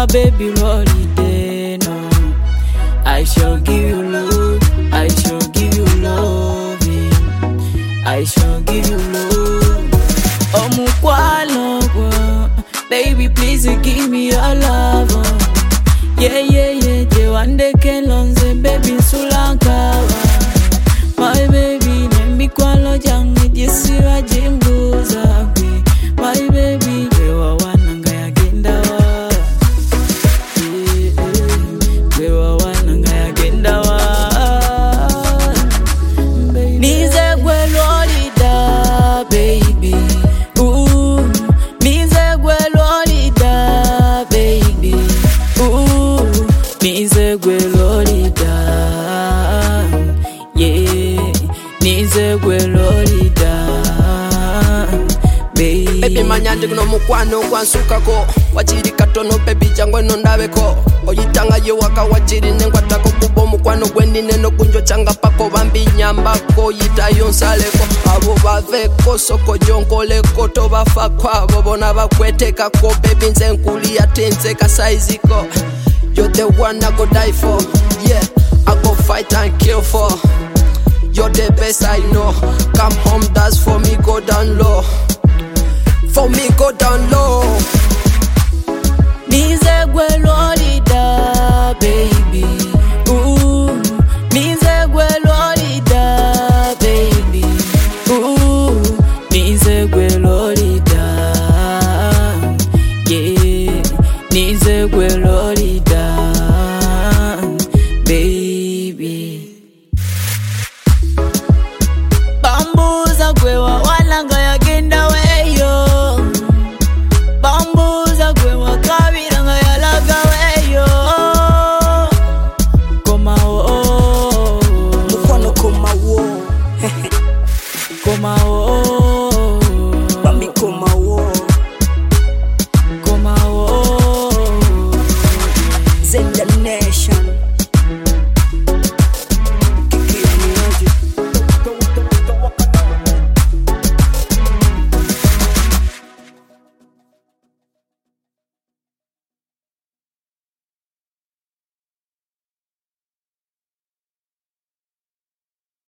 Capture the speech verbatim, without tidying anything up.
baby holiday, no. I shall give you love, I shall give you loving, I shall give you love. Oh mukwalo, baby please give me your love. Yeah yeah yeah, je wande kelonze baby sulanka. My baby nembi kwalo jangi jisiwa jimbuza. My baby wewa wananga ya genda wa. Wewa wananga ya genda wa. Nize gwe lolida baby. Ooh, nize gwe lolida baby. Ooh, nize gwe lolida. Yeah, nize gwe lolida. Baby manyanje kuno mukwano kwansukako wachiri katono baby changwe nondabeko oyitanga ye waka wachiri nengwatako kubo mukwano gwendine no kunjo changa pako bambi nyambako yitayo nsaleko abo baveko soko jonkoleko to bafa kwabo bona bakweteka ko baby nze nkuli yatenze ka size ko. You're the one I go die for, yeah, I go fight and kill for. You're the best I know. Come home, that's for me, go down low. For me, go down low. Nize gwe lolida, baby.